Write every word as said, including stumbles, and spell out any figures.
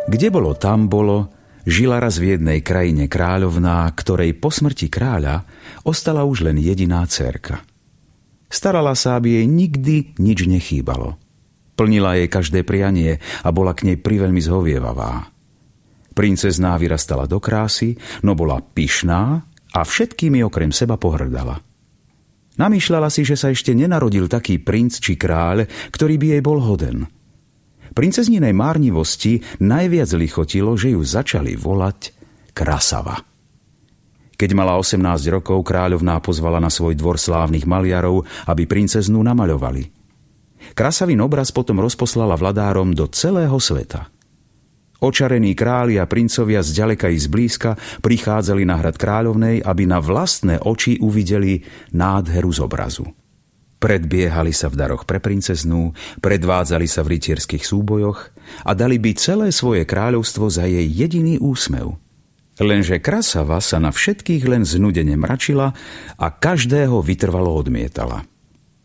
Kde bolo, tam bolo, žila raz v jednej krajine kráľovná, ktorej po smrti kráľa ostala už len jediná dcérka. Starala sa, aby jej nikdy nič nechýbalo. Plnila jej každé prianie a bola k nej priveľmi zhovievavá. Princezná vyrastala do krásy, no bola pyšná a všetkými okrem seba pohrdala. Namýšľala si, že sa ešte nenarodil taký princ či kráľ, ktorý by jej bol hoden. Princezninej márnivosti najviac lichotilo, že ju začali volať Krasava. Keď mala osemnásť rokov, kráľovná pozvala na svoj dvor slávnych maliarov, aby princeznú namaľovali. Krasavin obraz potom rozposlala vladárom do celého sveta. Očarení králi a princovia zďaleka i zblízka prichádzali na hrad kráľovnej, aby na vlastné oči uvideli nádheru z obrazu. Predbiehali sa v daroch pre princeznú, predvádzali sa v rytierských súbojoch a dali by celé svoje kráľovstvo za jej jediný úsmev. Lenže Krasava sa na všetkých len znudene mračila a každého vytrvalo odmietala.